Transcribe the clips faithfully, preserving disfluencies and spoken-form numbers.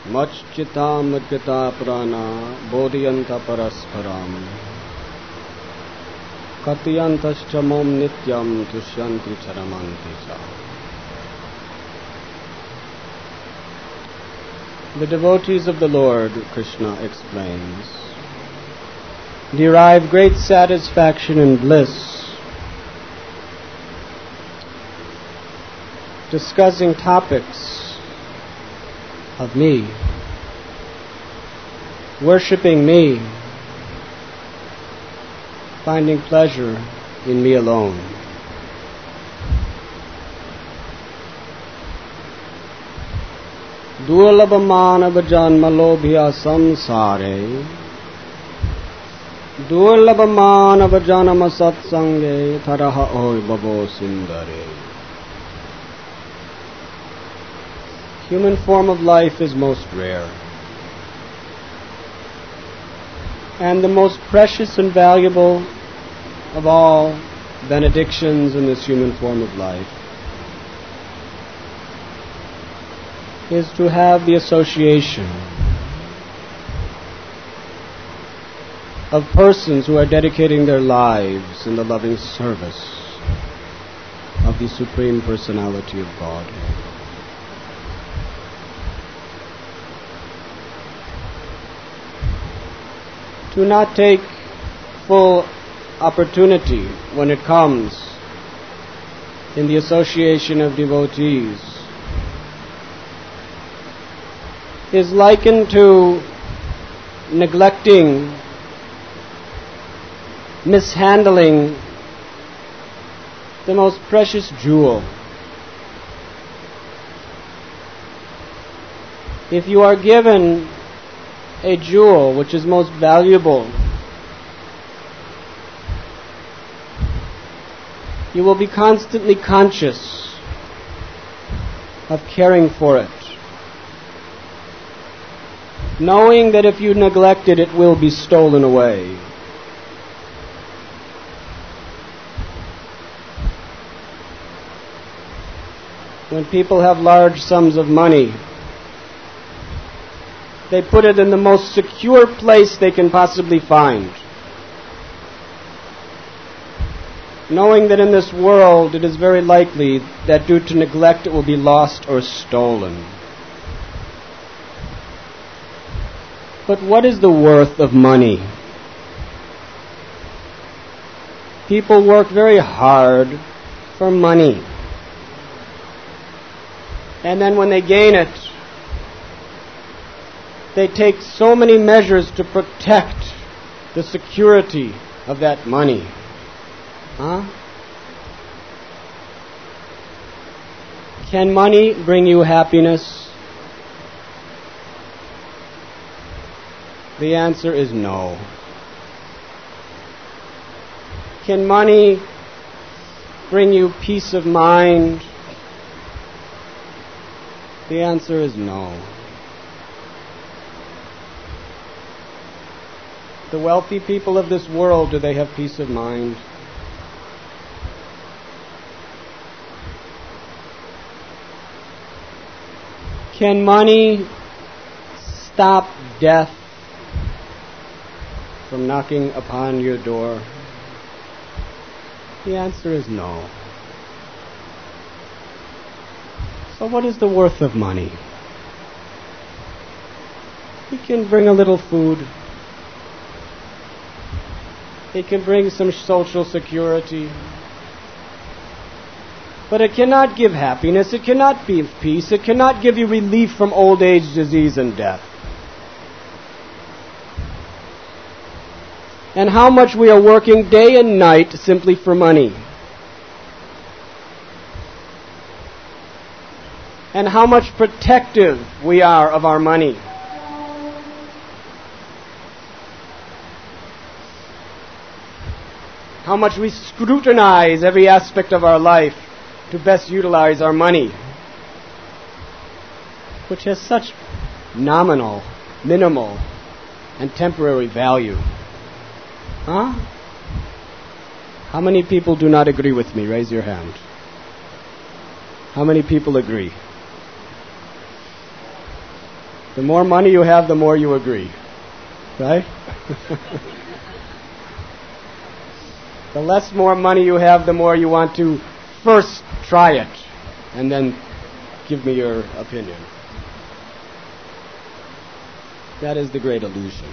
Machchita madgata prana bodhiyanta parasparam katyantascha mom nityam tushyanti charamanti cha. The devotees of the Lord, Krishna explains, derive great satisfaction and bliss discussing topics of me, worshipping me, finding pleasure in me alone. Durlabha manava janma lobhya samsare Durlabha manava janma satsange taraha oi bhavo sundare. Human form of life is most rare, and the most precious and valuable of all benedictions in this human form of life is to have the association of persons who are dedicating their lives in the loving service of the Supreme Personality of God. To not take full opportunity when it comes in the association of devotees is likened to neglecting, mishandling the most precious jewel. If you are given a jewel which is most valuable, you will be constantly conscious of caring for it, knowing that if you neglect it, it will be stolen away. When people have large sums of money, they put it in the most secure place they can possibly find, knowing that in this world it is very likely that due to neglect it will be lost or stolen. But what is the worth of money? People work very hard for money, and then when they gain it, they take so many measures to protect the security of that money. Huh? Can money bring you happiness? The answer is no. Can money bring you peace of mind? The answer is no. The wealthy people of this world, do they have peace of mind? Can money stop death from knocking upon your door? The answer is no. So what is the worth of money? It can bring a little food. It can bring some social security. But it cannot give happiness. It cannot be peace. It cannot give you relief from old age, disease, and death. And how much we are working day and night simply for money. And how much protective we are of our money. How much we scrutinize every aspect of our life to best utilize our money, which has such nominal, minimal, and temporary value. Huh? How many people do not agree with me? Raise your hand. How many people agree? The more money you have, the more you agree. Right? The less more money you have, the more you want to first try it and then give me your opinion. That is the great illusion.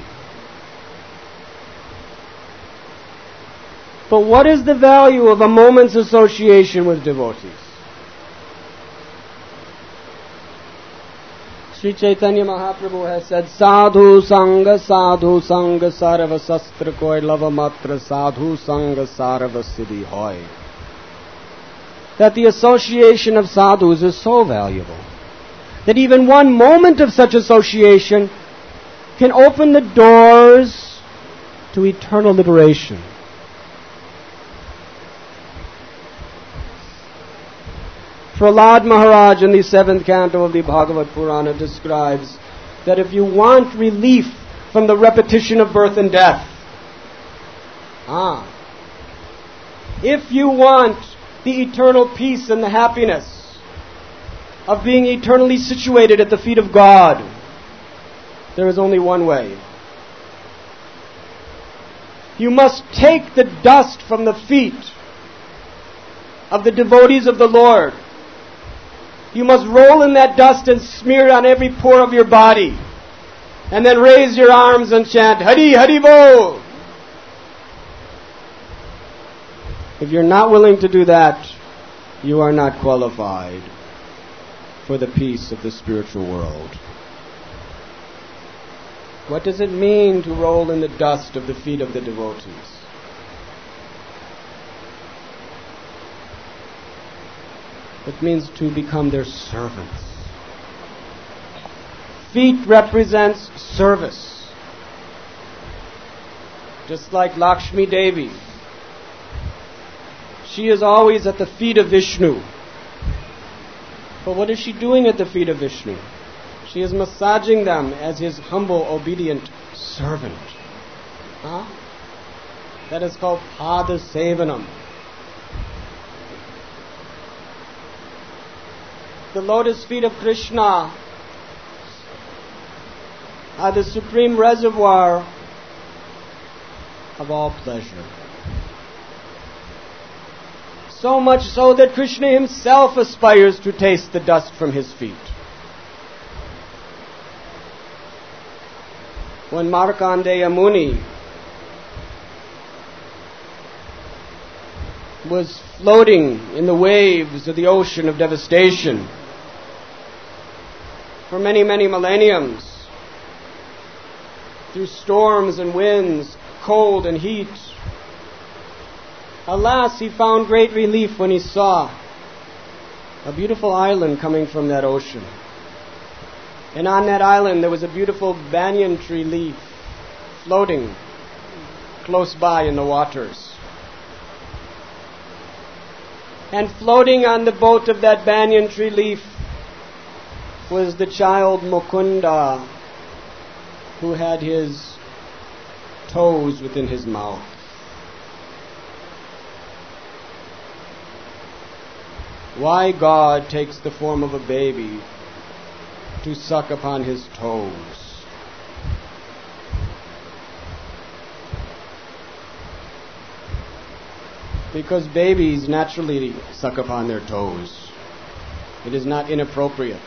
But what is the value of a moment's association with devotees? Sri Chaitanya Mahaprabhu has said, Sadhu Sangha, Sadhu Sangha, Sarva Sastra Koi Lava Matra, Sadhu Sangha, Sarva Siddhi Hoy. That the association of sadhus is so valuable that even one moment of such association can open the doors to eternal liberation. Prahlad Maharaj in the seventh canto of the Bhagavad Purana describes that if you want relief from the repetition of birth and death, ah, if you want the eternal peace and the happiness of being eternally situated at the feet of God, there is only one way. You must take the dust from the feet of the devotees of the Lord. You must roll in that dust and smear it on every pore of your body. And then raise your arms and chant, Hari Hari Bol. If you're not willing to do that, you are not qualified for the peace of the spiritual world. What does it mean to roll in the dust of the feet of the devotees? It means to become their servants. Feet represents service. Just like Lakshmi Devi. She is always at the feet of Vishnu. But what is she doing at the feet of Vishnu? She is massaging them as his humble, obedient servant. Huh? That is called Pada Sevanam. The lotus feet of Krishna are the supreme reservoir of all pleasure. So much so that Krishna himself aspires to taste the dust from his feet. When Markandeya Muni was floating in the waves of the ocean of devastation for many, many millenniums, through storms and winds, cold and heat, alas, he found great relief when he saw a beautiful island coming from that ocean. And on that island there was a beautiful banyan tree leaf floating close by in the waters. And floating on the boat of that banyan tree leaf was the child Mukunda, who had his toes within his mouth. Why God takes the form of a baby to suck upon his toes? Because babies naturally suck upon their toes. It is not inappropriate.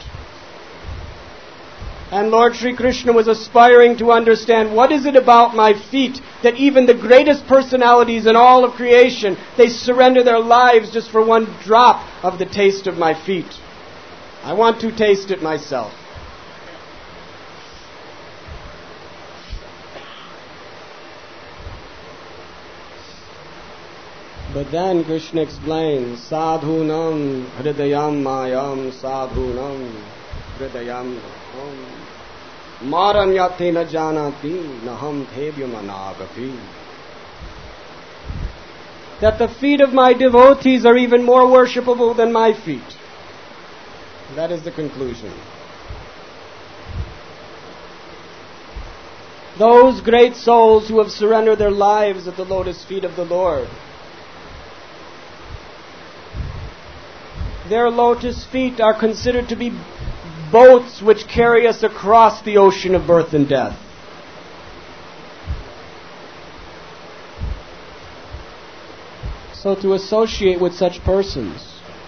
And Lord Sri Krishna was aspiring to understand, what is it about my feet that even the greatest personalities in all of creation, they surrender their lives just for one drop of the taste of my feet. I want to taste it myself. But then Krishna explains, Sadhunam hridayam mayam sadhunam hridayam om maram yate na janati naham thevyam anagapi. That the feet of my devotees are even more worshipable than my feet. That is the conclusion. Those great souls who have surrendered their lives at the lotus feet of the Lord, their lotus feet are considered to be boats which carry us across the ocean of birth and death. So to associate with such persons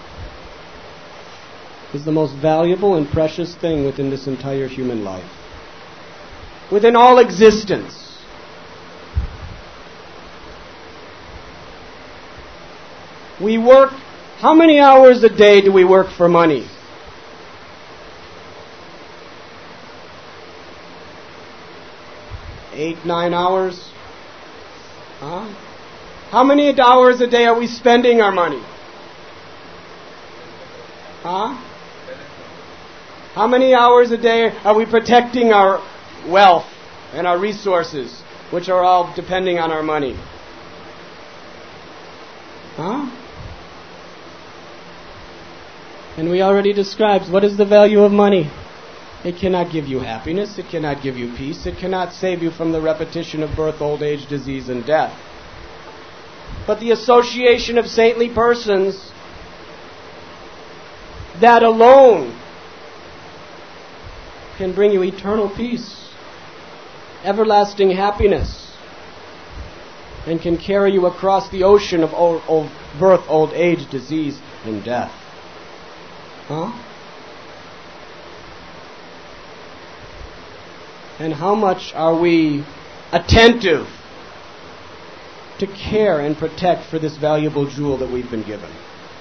is the most valuable and precious thing within this entire human life, within all existence. We work, how many hours a day do we work for money? Eight, nine hours? Huh? How many hours a day are we spending our money? Huh? How many hours a day are we protecting our wealth and our resources, which are all depending on our money? Huh? And we already described what is the value of money. It cannot give you happiness. It cannot give you peace. It cannot save you from the repetition of birth, old age, disease, and death. But the association of saintly persons, that alone can bring you eternal peace, everlasting happiness, and can carry you across the ocean of old, old birth, old age, disease, and death. Huh? And how much are we attentive to care and protect for this valuable jewel that we've been given?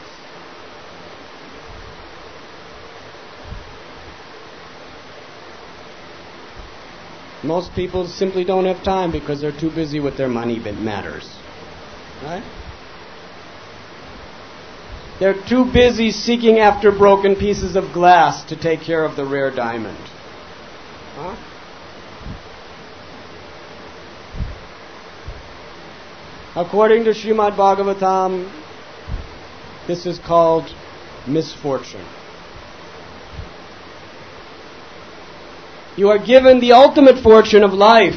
Most people simply don't have time because they're too busy with their money matters. Right? They're too busy seeking after broken pieces of glass to take care of the rare diamond. Huh? According to Srimad Bhagavatam, this is called misfortune. You are given the ultimate fortune of life.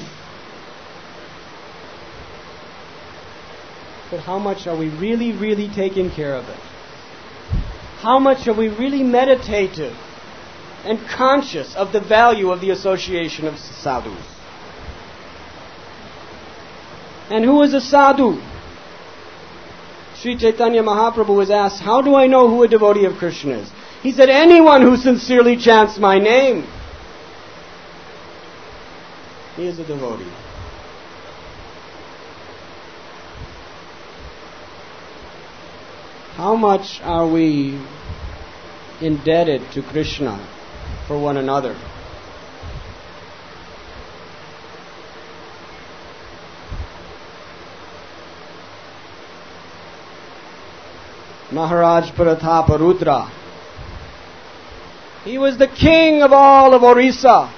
But how much are we really, really taking care of it? How much are we really meditative and conscious of the value of the association of sadhus? And who is a sadhu? Sri Chaitanya Mahaprabhu was asked, how do I know who a devotee of Krishna is? He said, anyone who sincerely chants my name, he is a devotee. How much are we indebted to Krishna for one another? Maharaj Prataparudra, he was the king of all of Orissa.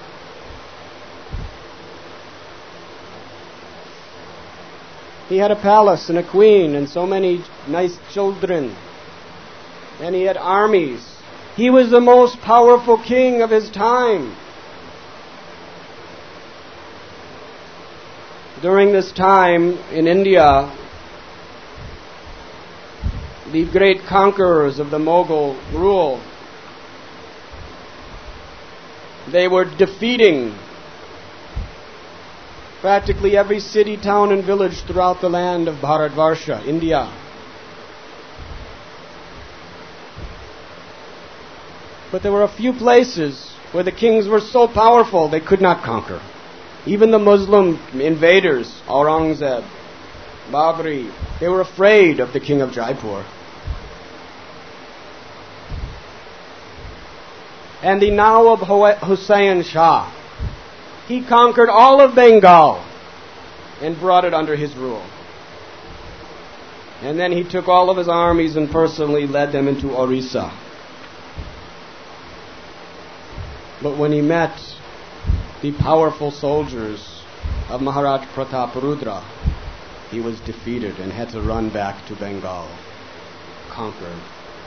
He had a palace and a queen and so many nice children. And he had armies. He was the most powerful king of his time. During this time in India, the great conquerors of the Mughal rule, they were defeating practically every city, town, and village throughout the land of Bharatvarsha, India. But there were a few places where the kings were so powerful they could not conquer. Even the Muslim invaders, Aurangzeb, Babri, they were afraid of the king of Jaipur. And the Nawab Hussain Shah, he conquered all of Bengal and brought it under his rule. And then he took all of his armies and personally led them into Orissa. But when he met the powerful soldiers of Maharaj Prataparudra, he was defeated and had to run back to Bengal, conquered.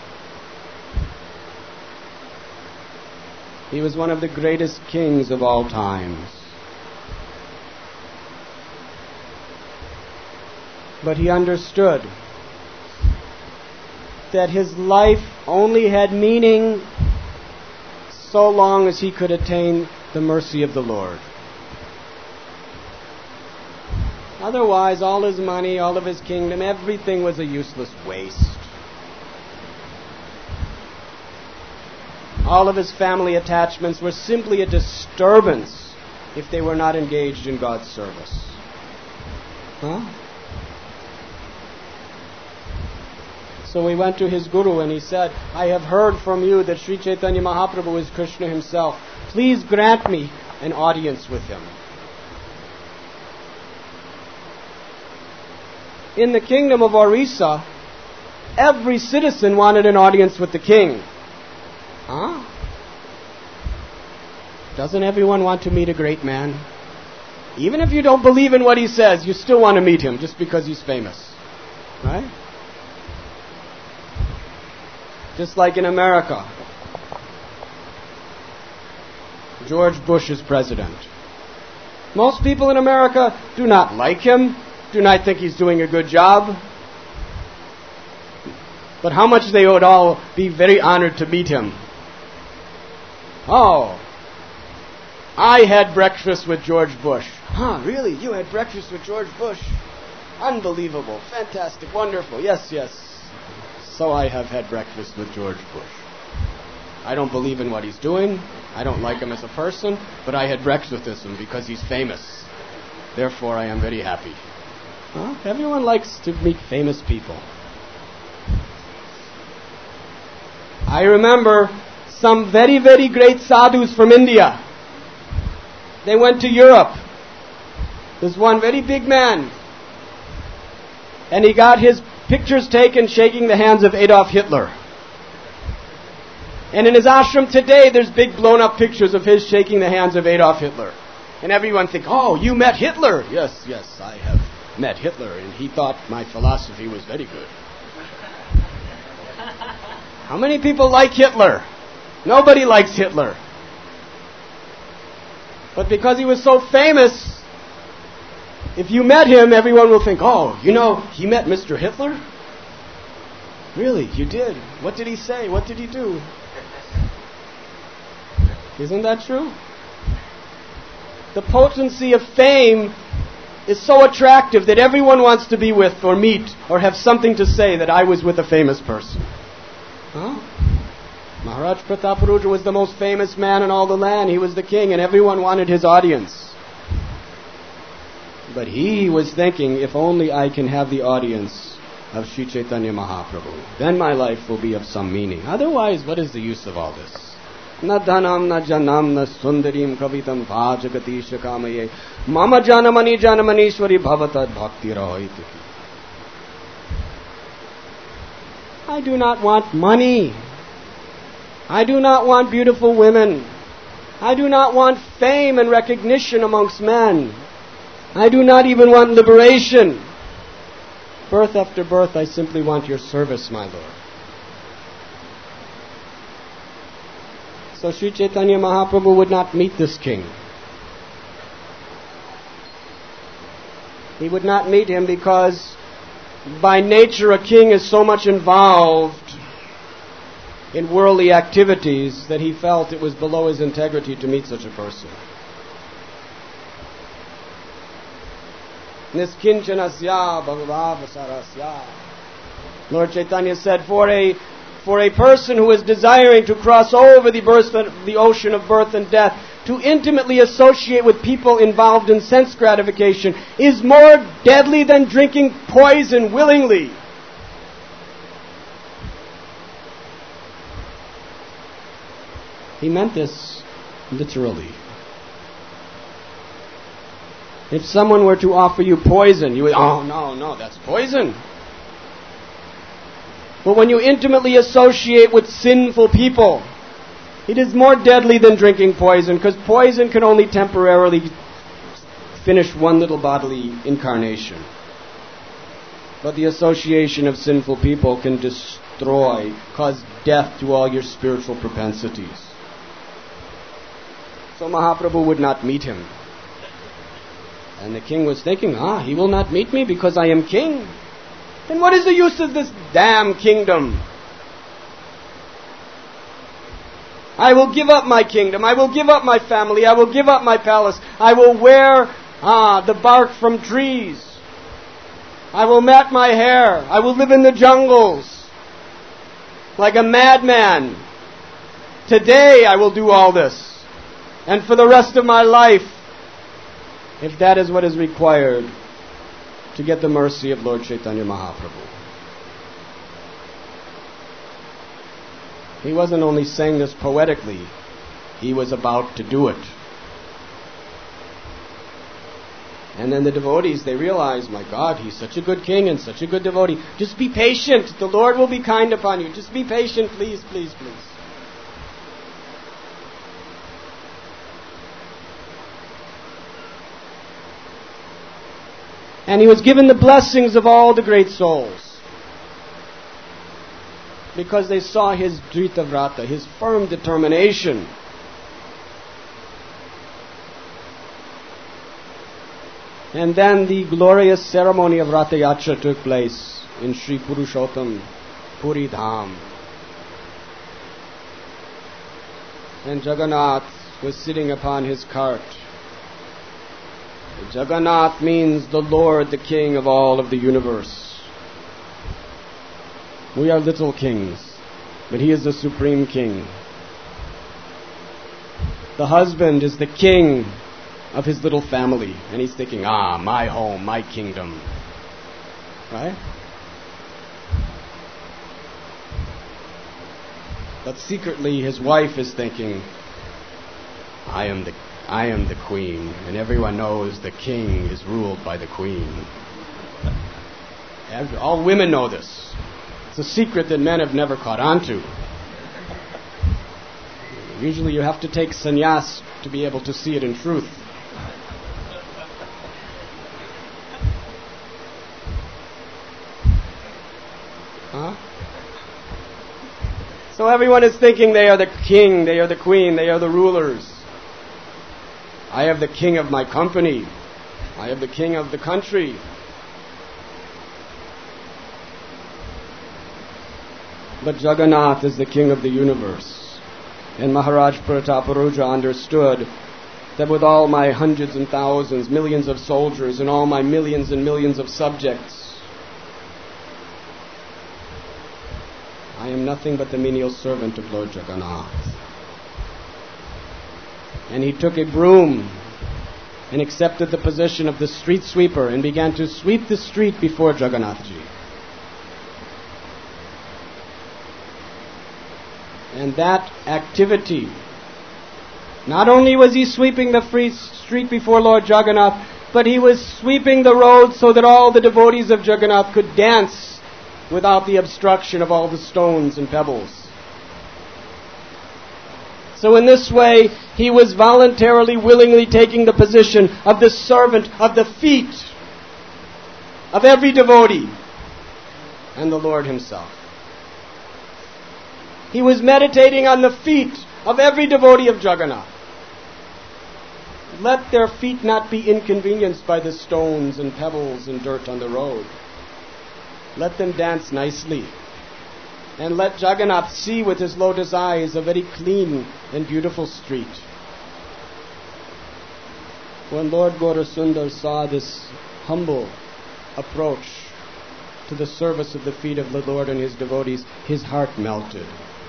He was one of the greatest kings of all times. But he understood that his life only had meaning so long as he could attain the mercy of the Lord. Otherwise, all his money, all of his kingdom, everything was a useless waste. All of his family attachments were simply a disturbance if they were not engaged in God's service. Huh? So we went to his guru and he said, I have heard from you that Sri Chaitanya Mahaprabhu is Krishna himself. Please grant me an audience with him. In the kingdom of Orissa, every citizen wanted an audience with the king. Huh? Doesn't everyone want to meet a great man? Even if you don't believe in what he says, you still want to meet him just because he's famous. Right? Just like in America. George Bush is president. Most people in America do not like him, do not think he's doing a good job. But how much they would all be very honored to meet him. Oh, I had breakfast with George Bush. Huh, really? You had breakfast with George Bush? Unbelievable, fantastic, wonderful. Yes, yes. So I have had breakfast with George Bush. I don't believe in what he's doing. I don't like him as a person, but I had breakfast with him because he's famous. Therefore, I am very happy. Huh? Everyone likes to meet famous people. I remember some very, very great sadhus from India. They went to Europe. There's one very big man. And he got his pictures taken shaking the hands of Adolf Hitler. And in his ashram today, there's big blown up pictures of his shaking the hands of Adolf Hitler. And everyone thinks, oh, you met Hitler. Yes, yes, I have met Hitler. And he thought my philosophy was very good. How many people like Hitler? Nobody likes Hitler. But because he was so famous, if you met him, everyone will think, oh, you know, he met Mister Hitler? Really, you did? What did he say? What did he do? Isn't that true? The potency of fame is so attractive that everyone wants to be with or meet or have something to say that I was with a famous person. Huh? Maharaj Prataparudra was the most famous man in all the land. He was the king and everyone wanted his audience. But he was thinking, if only I can have the audience of Sri Chaitanya Mahaprabhu, then my life will be of some meaning. Otherwise, what is the use of all this? Na dhanam, na janam, na sundarim kavitam bhajagati shakamaye mama janamani janamanishwari bhavatad bhakti rahoiti. I do not want money. I do not want beautiful women. I do not want fame and recognition amongst men. I do not even want liberation. Birth after birth, I simply want your service, my Lord. So Sri Chaitanya Mahaprabhu would not meet this king. He would not meet him because by nature a king is so much involved in worldly activities that he felt it was below his integrity to meet such a person. Niskinchanasya bhagavavasarasya. Lord Chaitanya said, for a for a person who is desiring to cross over the, birth, the ocean of birth and death, to intimately associate with people involved in sense gratification is more deadly than drinking poison willingly. He meant this literally. If someone were to offer you poison, you would, oh, no, no, that's poison. But when you intimately associate with sinful people, it is more deadly than drinking poison, because poison can only temporarily finish one little bodily incarnation. But the association of sinful people can destroy, cause death to all your spiritual propensities. So Mahaprabhu would not meet him. And the king was thinking, ah, he will not meet me because I am king. Then what is the use of this damn kingdom? I will give up my kingdom. I will give up my family. I will give up my palace. I will wear ah, the bark from trees. I will mat my hair. I will live in the jungles like a madman. Today I will do all this. And for the rest of my life, if that is what is required to get the mercy of Lord Chaitanya Mahaprabhu. He wasn't only saying this poetically, he was about to do it. And then the devotees, they realize, my God, he's such a good king and such a good devotee. Just be patient. The Lord will be kind upon you. Just be patient, please, please, please. And he was given the blessings of all the great souls, because they saw his Drita Vrata, his firm determination. And then the glorious ceremony of Ratha Yatra took place in Sri Purushottam Puri Dham. And Jagannath was sitting upon his cart. Jagannath means the Lord, the King of all of the universe. We are little kings, but he is the supreme king. The husband is the king of his little family, and he's thinking, ah, my home, my kingdom. Right? But secretly his wife is thinking, I am the I am the queen, and everyone knows the king is ruled by the queen. All women know this. It's a secret that men have never caught on to. Usually you have to take sannyas to be able to see it in truth. Huh? So everyone is thinking they are the king, they are the queen, they are the rulers. I have the king of my company. I have the king of the country. But Jagannath is the king of the universe. And Maharaj Prataparuja understood that with all my hundreds and thousands, millions of soldiers, and all my millions and millions of subjects, I am nothing but the menial servant of Lord Jagannath. And he took a broom and accepted the position of the street sweeper and began to sweep the street before Jagannathji. And that activity, not only was he sweeping the free street before Lord Jagannath, but he was sweeping the road so that all the devotees of Jagannath could dance without the obstruction of all the stones and pebbles. So in this way, he was voluntarily, willingly taking the position of the servant of the feet of every devotee and the Lord himself. He was meditating on the feet of every devotee of Jagannath. Let their feet not be inconvenienced by the stones and pebbles and dirt on the road. Let them dance nicely. And let Jagannath see with his lotus eyes a very clean and beautiful street. When Lord Gaurasundar saw this humble approach to the service of the feet of the Lord and his devotees, his heart melted.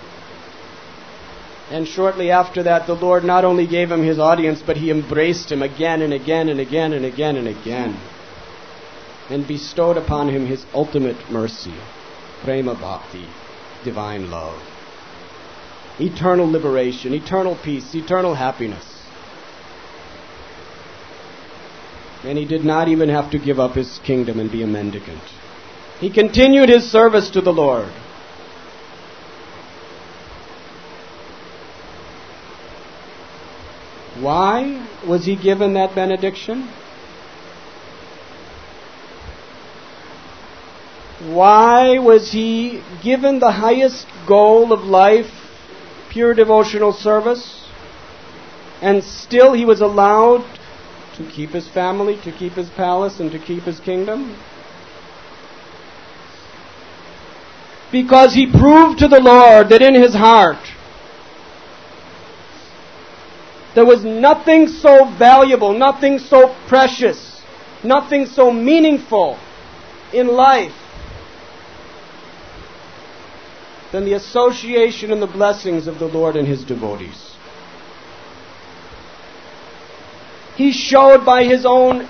And shortly after that, the Lord not only gave him his audience, but he embraced him again and again and again and again and again, and bestowed upon him his ultimate mercy, prema bhakti, divine love, eternal liberation, eternal peace, eternal happiness. And he did not even have to give up his kingdom and be a mendicant. He continued his service to the Lord. Why was he given that benediction? Why was he given the highest goal of life, pure devotional service, and still he was allowed to keep his family, to keep his palace, and to keep his kingdom? Because he proved to the Lord that in his heart There was nothing so valuable, nothing so precious, nothing so meaningful in life than the association and the blessings of the Lord and His devotees. He showed by His own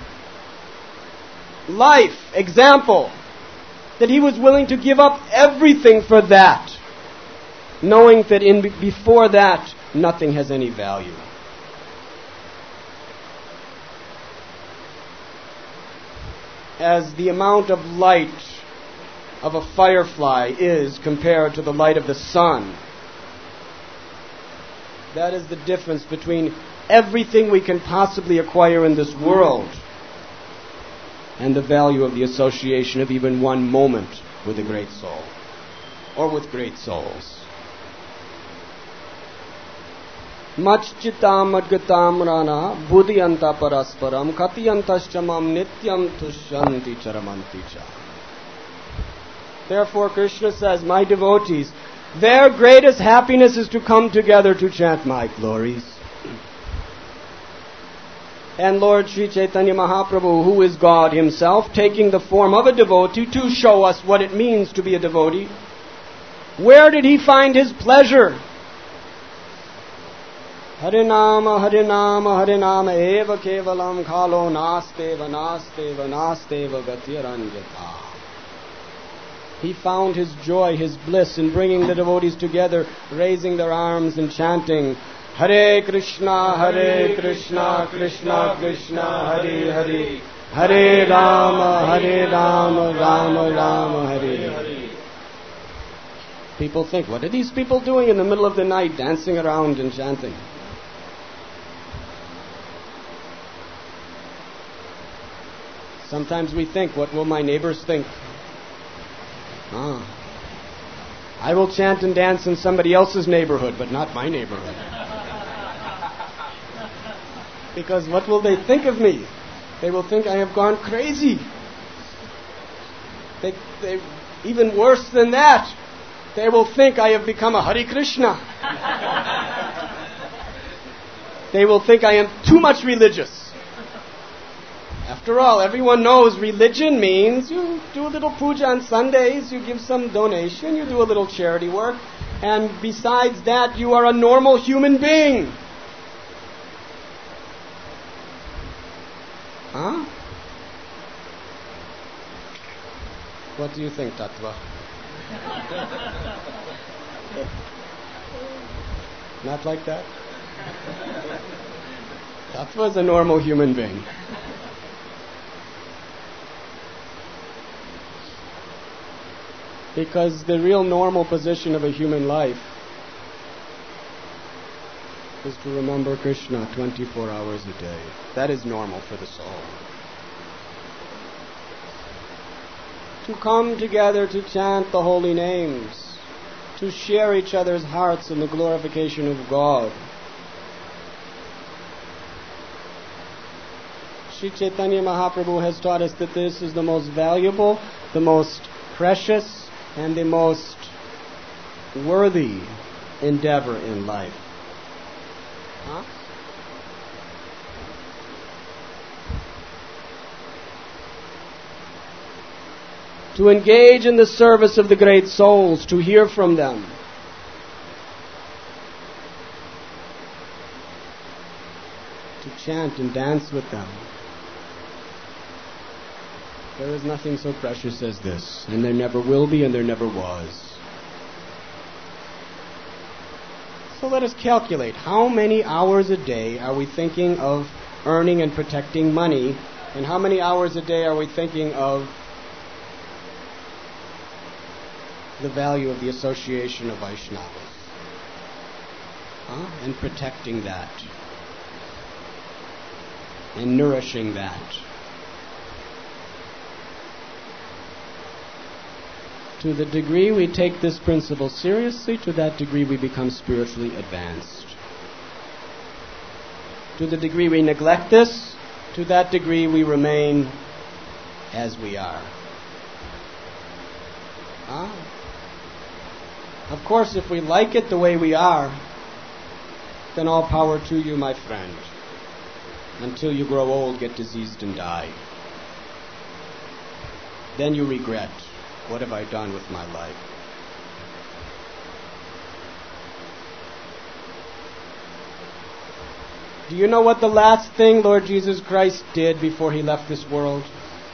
life, example, that He was willing to give up everything for that, knowing that in before that, nothing has any value. As the amount of light of a firefly is compared to the light of the sun, that is the difference between everything we can possibly acquire in this world and the value of the association of even one moment with a great soul or with great souls. Machchitam adgatam rana buddhiyanta parasparam katiyantaschamam nityam tushyanti charamanti cha. Therefore Krishna says, my devotees, their greatest happiness is to come together to chant my glories. And Lord Sri Chaitanya Mahaprabhu, who is God Himself, taking the form of a devotee to show us what it means to be a devotee, where did He find His pleasure? Harinama, Harinama, Harinama, eva kevalam khalo nasteva, nasteva, nasteva gatiranjata. He found His joy, His bliss in bringing the devotees together, raising their arms and chanting, Hare Krishna, Hare Krishna, Krishna Krishna, Hare Hare, Hare Rama, Hare Rama, Rama Rama, Hare Hare. People think, what are these people doing in the middle of the night, dancing around and chanting? Sometimes we think, what will my neighbors think? Ah. I will chant and dance in somebody else's neighborhood, but not my neighborhood. Because what will they think of me? They will think I have gone crazy. They, they, even worse than that, they will think I have become a Hare Krishna. They will think I am too much religious. After all, everyone knows religion means you do a little puja on Sundays, you give some donation, you do a little charity work, and besides that, you are a normal human being. Huh? What do you think, Tattva? Not like that? Tattva is a normal human being. Because the real normal position of a human life is to remember Krishna twenty-four hours a day. That is normal for the soul. To come together to chant the holy names, to share each other's hearts in the glorification of God. Sri Chaitanya Mahaprabhu has taught us that this is the most valuable, the most precious, and the most worthy endeavor in life. Huh? To engage in the service of the great souls, to hear from them. To chant and dance with them. There is nothing so precious as this, and there never will be, and there never was. So let us calculate, how many hours a day are we thinking of earning and protecting money, and how many hours a day are we thinking of the value of the association of Vaishnavas, huh? And protecting that, and nourishing that. To the degree we take this principle seriously, to that degree we become spiritually advanced. To the degree we neglect this, to that degree we remain as we are. Ah. Of course, if we like it the way we are, then all power to you, my friend. Until you grow old, get diseased, and die. Then you regret, what have I done with my life? Do you know what the last thing Lord Jesus Christ did before he left this world?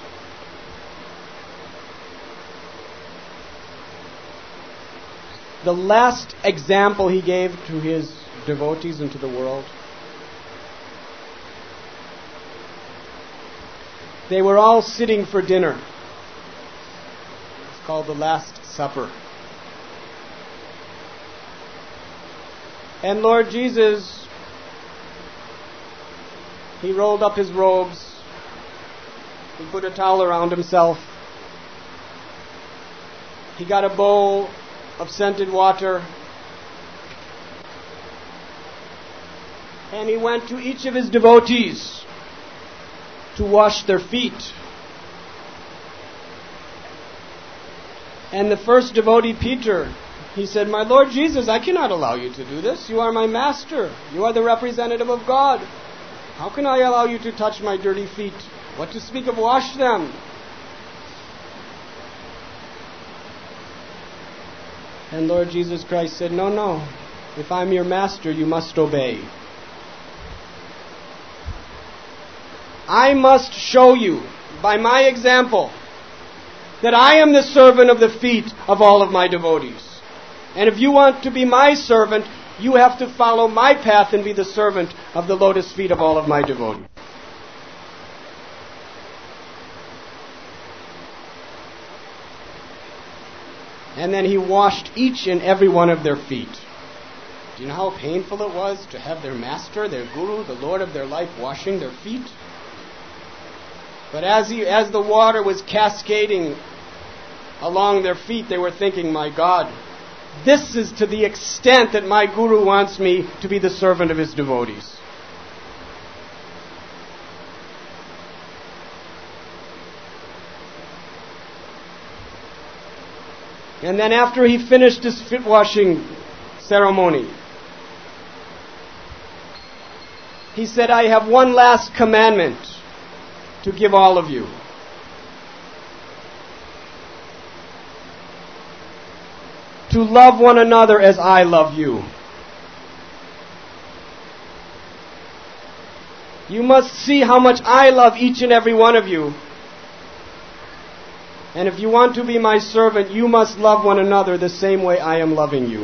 The last example he gave to his devotees and to the world. They were all sitting for dinner. It's called the Last Supper. And Lord Jesus, he rolled up his robes. He put a towel around himself. He got a bowl of scented water. And he went to each of his devotees to wash their feet. And the first devotee, Peter, he said, "My Lord Jesus, I cannot allow you to do this. You are my master. You are the representative of God. How can I allow you to touch my dirty feet? What to speak of wash them?" And Lord Jesus Christ said, "No, no. If I'm your master, you must obey. I must show you, by my example, that I am the servant of the feet of all of my devotees. And if you want to be my servant, you have to follow my path and be the servant of the lotus feet of all of my devotees." And then he washed each and every one of their feet. Do you know how painful it was to have their master, their guru, the Lord of their life, washing their feet? But as he, as the water was cascading along their feet, they were thinking, "My God, this is to the extent that my guru wants me to be the servant of his devotees." And then after he finished his feet washing ceremony, he said, "I have one last commandment to give all of you. To love one another as I love you. You must see how much I love each and every one of you. And if you want to be my servant, you must love one another the same way I am loving you."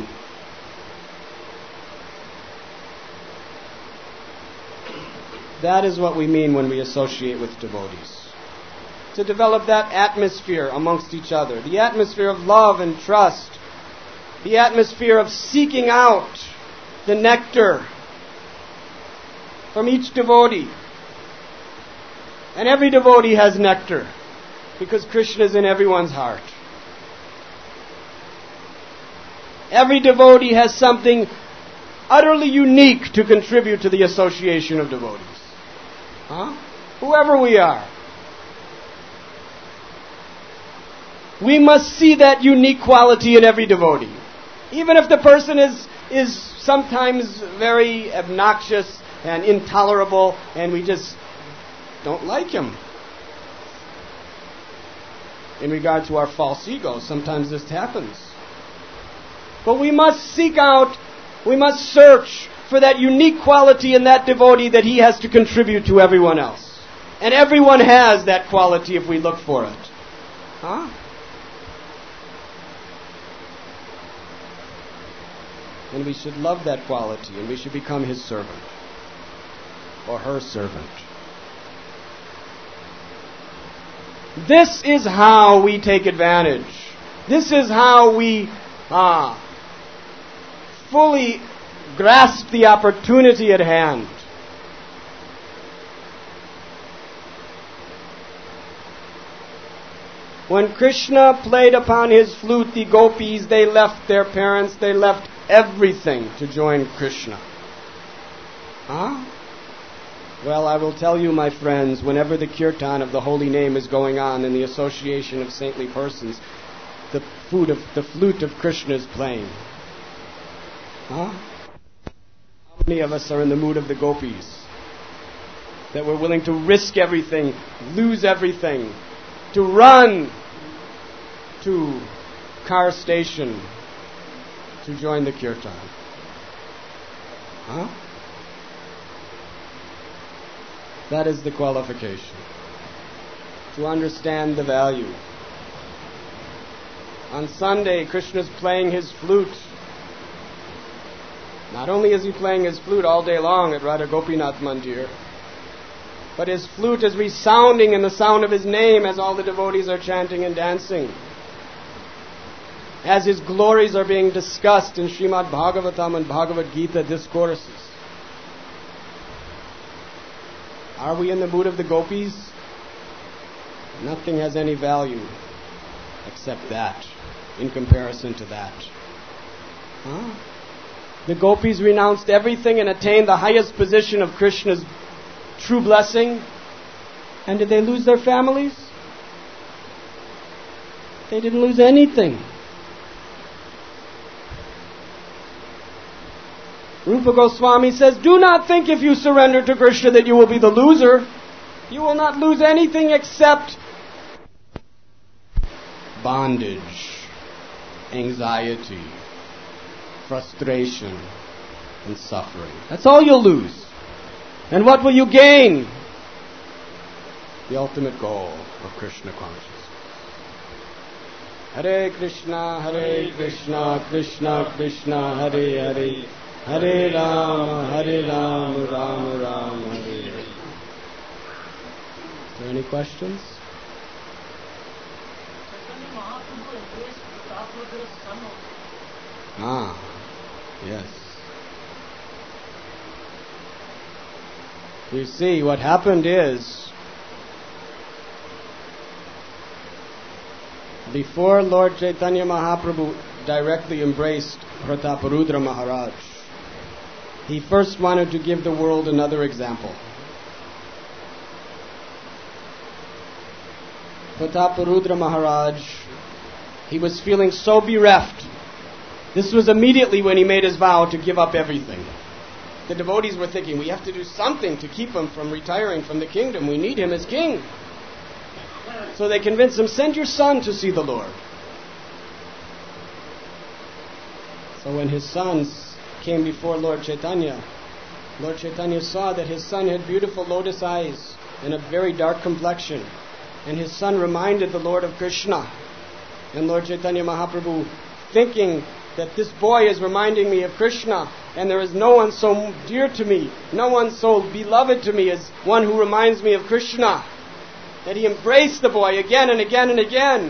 That is what we mean when we associate with devotees. To develop that atmosphere amongst each other. The atmosphere of love and trust. The atmosphere of seeking out the nectar from each devotee. And every devotee has nectar, because Krishna is in everyone's heart. Every devotee has something utterly unique to contribute to the association of devotees. Huh? Whoever we are. We must see that unique quality in every devotee. Even if the person is, is sometimes very obnoxious and intolerable and we just don't like him. In regard to our false ego, sometimes this happens. But we must seek out, we must search for that unique quality in that devotee that he has to contribute to everyone else. And everyone has that quality if we look for it. Huh? And we should love that quality, and we should become his servant. Or her servant. This is how we take advantage. This is how we ah, fully grasp the opportunity at hand. When Krishna played upon his flute, the gopis, they left their parents, they left everything to join Krishna. Huh? Well, I will tell you, my friends, whenever the kirtan of the holy name is going on in the association of saintly persons, the flute of, the flute of Krishna is playing. Huh? How Many of us are in the mood of the gopis, that we're willing to risk everything, lose everything, to run to car station to join the kirtan. Huh? That is the qualification. To understand the value. On Sunday, Krishna's playing his flute. Not only is he playing his flute all day long at Radha Gopinath Mandir, but his flute is resounding in the sound of his name as all the devotees are chanting and dancing. As his glories are being discussed in Srimad Bhagavatam and Bhagavad Gita discourses. Are we in the mood of the gopis? Nothing has any value except that, in comparison to that. Huh? The gopis renounced everything and attained the highest position of Krishna's true blessing. And did they lose their families? They didn't lose anything. Rupa Goswami says, do not think if you surrender to Krishna that you will be the loser. You will not lose anything except bondage, anxiety, frustration, and suffering. That's all you'll lose. And what will you gain? The ultimate goal of Krishna consciousness. Hare Krishna, Hare Krishna, Krishna Krishna, Hare Hare, Hare Rama, Hare Rama, Rama Rama, Hare Hare. Is there any questions? Ah, yes. You see, what happened is, before Lord Chaitanya Mahaprabhu directly embraced Prataparudra Maharaj, he first wanted to give the world another example. Prataparudra Maharaj, he was feeling so bereft. This was immediately when he made his vow to give up everything. The devotees were thinking, we have to do something to keep him from retiring from the kingdom. We need him as king. So they convinced him, send your son to see the Lord. So when his sons came before Lord Chaitanya, Lord Chaitanya saw that his son had beautiful lotus eyes and a very dark complexion. And his son reminded the Lord of Krishna. And Lord Chaitanya Mahaprabhu, thinking that this boy is reminding me of Krishna, and there is no one so dear to me, no one so beloved to me as one who reminds me of Krishna, that he embraced the boy again and again and again.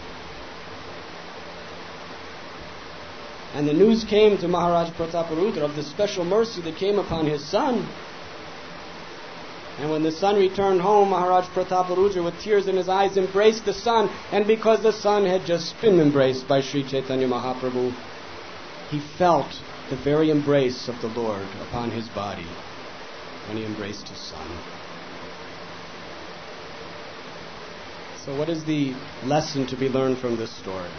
And the news came to Maharaj Prataparudra of the special mercy that came upon his son. And when the son returned home, Maharaj Prataparudra, with tears in his eyes, embraced the son. And because the son had just been embraced by Sri Chaitanya Mahaprabhu, he felt the very embrace of the Lord upon his body when he embraced his son. So what is the lesson to be learned from this story?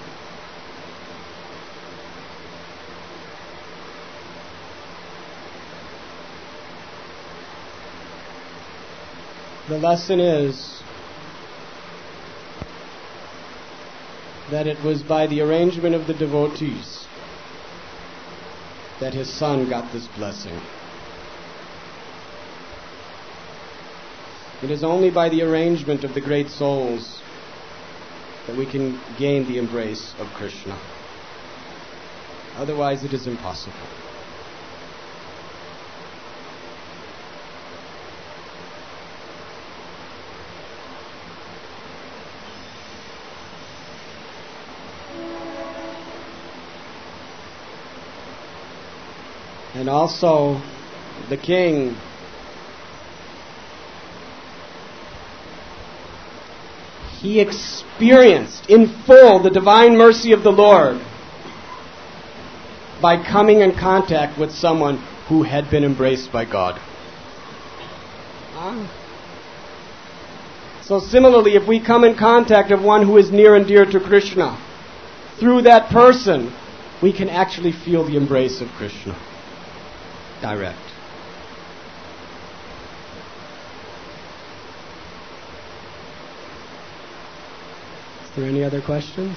The lesson is that it was by the arrangement of the devotees that his son got this blessing. It is only by the arrangement of the great souls that we can gain the embrace of Krishna. Otherwise, it is impossible. And also, the king, he experienced in full the divine mercy of the Lord by coming in contact with someone who had been embraced by God. Ah. So similarly, if we come in contact with one who is near and dear to Krishna, through that person, we can actually feel the embrace of Krishna. direct. Is there any other questions?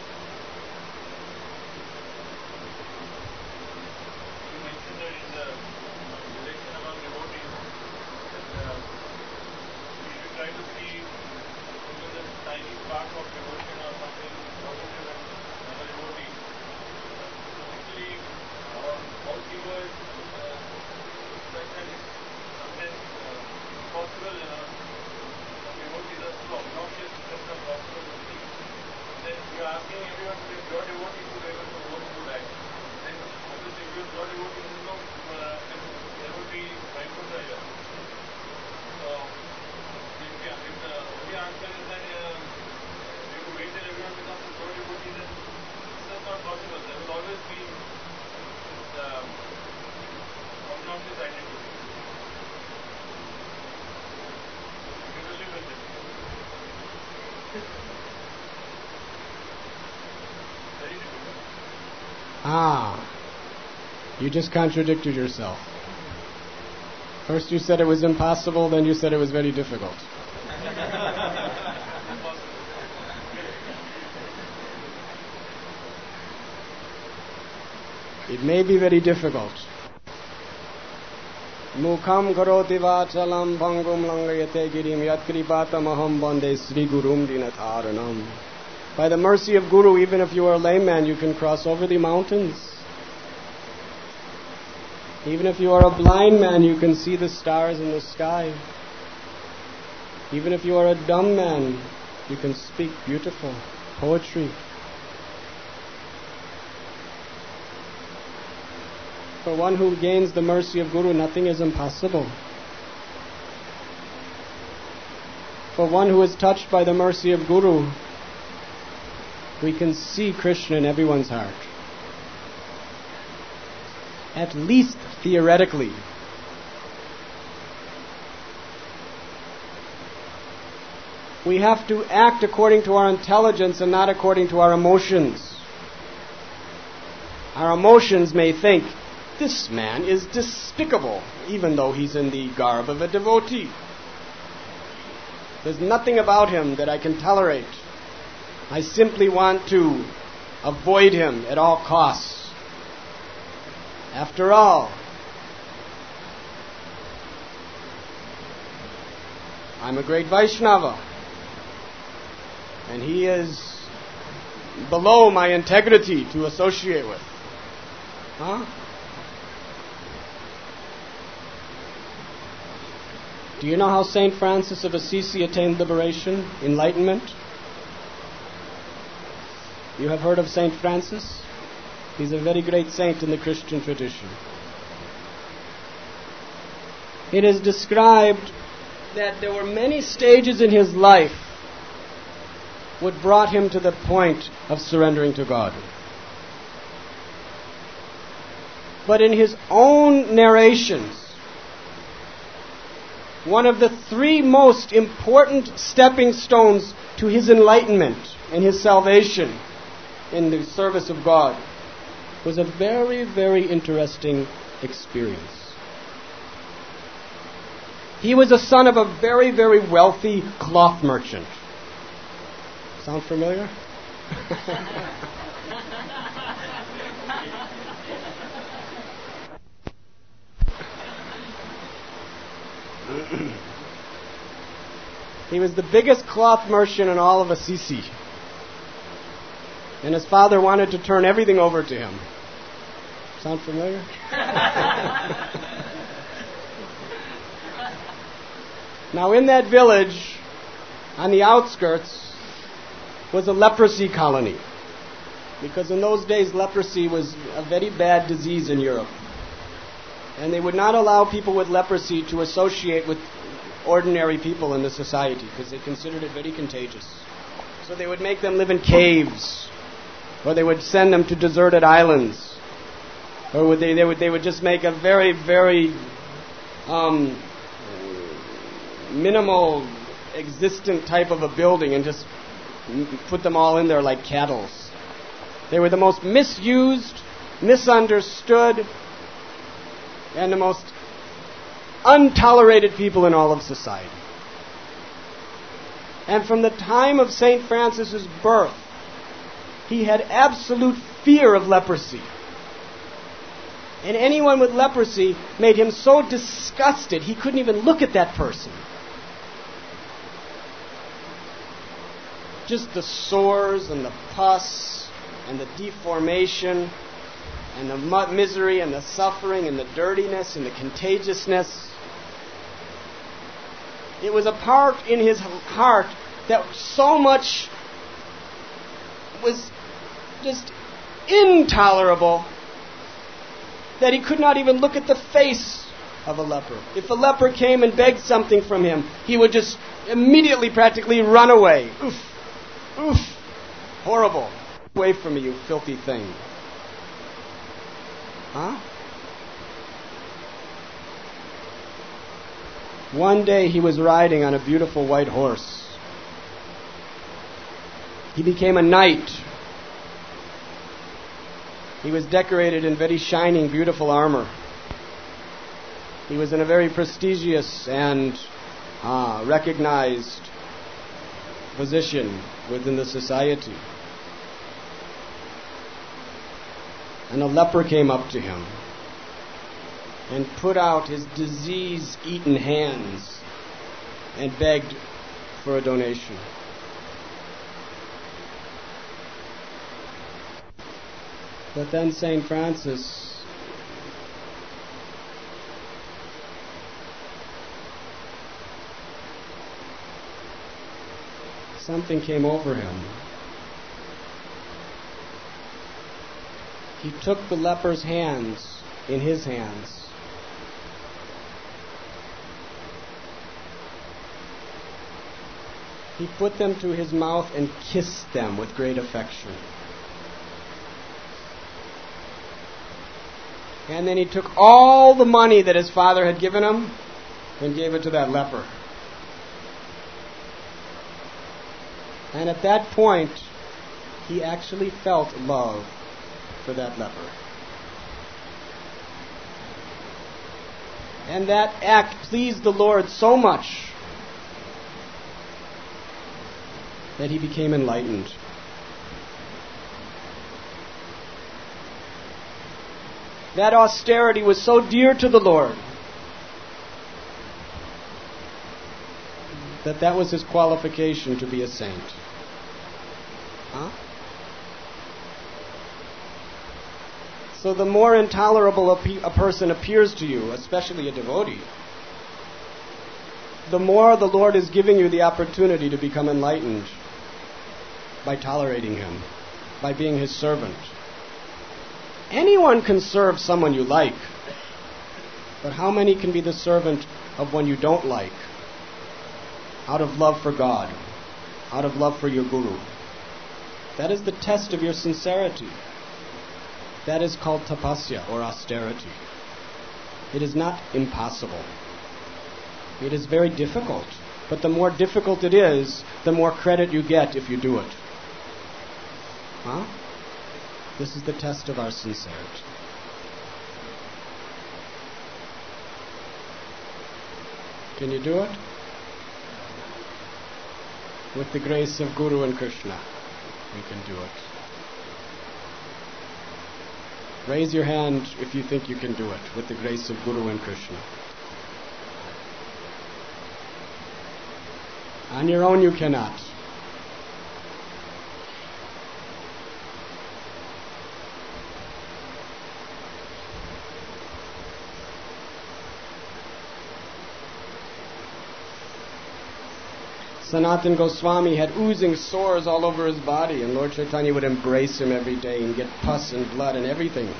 Ah, you just contradicted yourself. First you said it was impossible, then you said it was very difficult. It may be very difficult. Mukham karoti vachalam bhangum langayate girim yatkripatamaham bande sri gurum dinatharanam. By the mercy of Guru, even if you are a layman, you can cross over the mountains. Even if you are a blind man, you can see the stars in the sky. Even if you are a dumb man, you can speak beautiful poetry. For one who gains the mercy of Guru, nothing is impossible. For one who is touched by the mercy of Guru, we can see Krishna in everyone's heart. At least theoretically. We have to act according to our intelligence and not according to our emotions. Our emotions may think, this man is despicable, even though he's in the garb of a devotee. There's nothing about him that I can tolerate. I simply want to avoid him at all costs. After all, I'm a great Vaishnava, and he is below my integrity to associate with. Huh? Do you know how Saint Francis of Assisi attained liberation, enlightenment? You have heard of Saint Francis? He's a very great saint in the Christian tradition. It is described that there were many stages in his life what brought him to the point of surrendering to God. But in his own narrations, one of the three most important stepping stones to his enlightenment and his salvation in the service of God was a very, very interesting experience. He was a son of a very, very wealthy cloth merchant. Sound familiar? He was the biggest cloth merchant in all of Assisi. And his father wanted to turn everything over to him. Sound familiar? Now in that village, on the outskirts, was a leprosy colony. Because in those days, leprosy was a very bad disease in Europe. And they would not allow people with leprosy to associate with ordinary people in the society because they considered it very contagious. So they would make them live in caves, or they would send them to deserted islands, or would they, they would they would just make a very, very um, minimal existent type of a building and just put them all in there like cattle. They were the most misused, misunderstood, and the most untolerated people in all of society. And from the time of Saint Francis's birth, he had absolute fear of leprosy. And anyone with leprosy made him so disgusted he couldn't even look at that person. Just the sores and the pus and the deformation and the misery and the suffering and the dirtiness and the contagiousness. It was a part in his heart that so much was just intolerable that he could not even look at the face of a leper. If a leper came and begged something from him, he would just immediately practically run away. Oof, oof, horrible. Away from me, you filthy thing. Huh? One day he was riding on a beautiful white horse. He became a knight. He was decorated in very shining, beautiful armor. He was in a very prestigious and uh, recognized position within the society. And a leper came up to him and put out his disease-eaten hands and begged for a donation. But then Saint Francis something came over him. He took the leper's hands in his hands He put them to his mouth and kissed them with great affection. And then he took all the money that his father had given him and gave it to that leper. And at that point, he actually felt love for that leper. And that act pleased the Lord so much that he became enlightened. That austerity was so dear to the Lord that that was his qualification to be a saint. Huh? So the more intolerable a, pe- a person appears to you, especially a devotee, the more the Lord is giving you the opportunity to become enlightened by tolerating him, by being his servant. Anyone can serve someone you like, but how many can be the servant of one you don't like, out of love for God, out of love for your guru? That is the test of your sincerity. That is called tapasya, or austerity. It is not impossible. It is very difficult. But the more difficult it is, the more credit you get if you do it. Huh? This is the test of our sincerity. Can you do it? With the grace of Guru and Krishna, we can do it. Raise your hand if you think you can do it, with the grace of Guru and Krishna. On your own you cannot. Sanatana Goswami had oozing sores all over his body, and Lord Chaitanya would embrace him every day and get pus and blood and everything.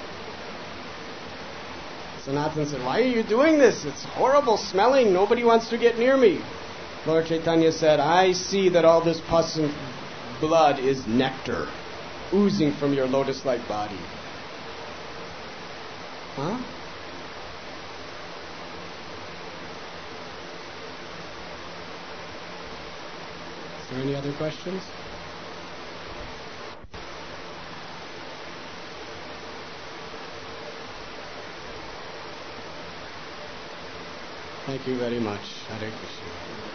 Sanatana said, "Why are you doing this? It's horrible smelling. Nobody wants to get near me." Lord Chaitanya said, "I see that all this pus and blood is nectar oozing from your lotus-like body." Huh? Are there any other questions? Thank you very much. Hare Krishna.